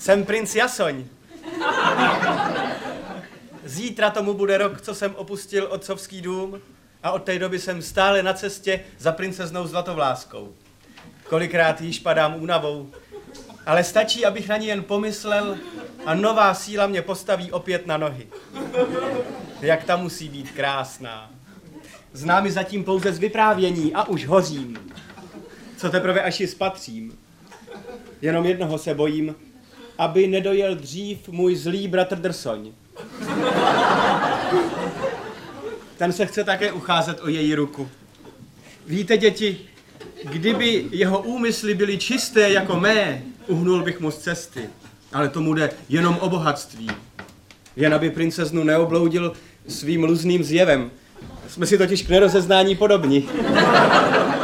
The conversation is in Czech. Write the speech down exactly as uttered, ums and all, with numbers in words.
Jsem princ Jasoň. Zítra tomu bude rok, co jsem opustil otcovský dům a od té doby jsem stále na cestě za princeznou Zlatovláskou. Kolikrát již padám únavou, ale stačí, abych na ní jen pomyslel a nová síla mě postaví opět na nohy. Jak ta musí být krásná. Znám ji zatím pouze z vyprávění a už hořím. Co teprve až ji spatřím. Jenom jednoho se bojím, aby nedojel dřív můj zlý bratr Drsoň. Ten se chce také ucházet o její ruku. Víte, děti, kdyby jeho úmysly byly čisté jako mé, uhnul bych mu z cesty. Ale tomu jde jenom o bohatství. Jen aby princeznu neobloudil svým luzným zjevem. Jsme si totiž k nerozeznání podobni.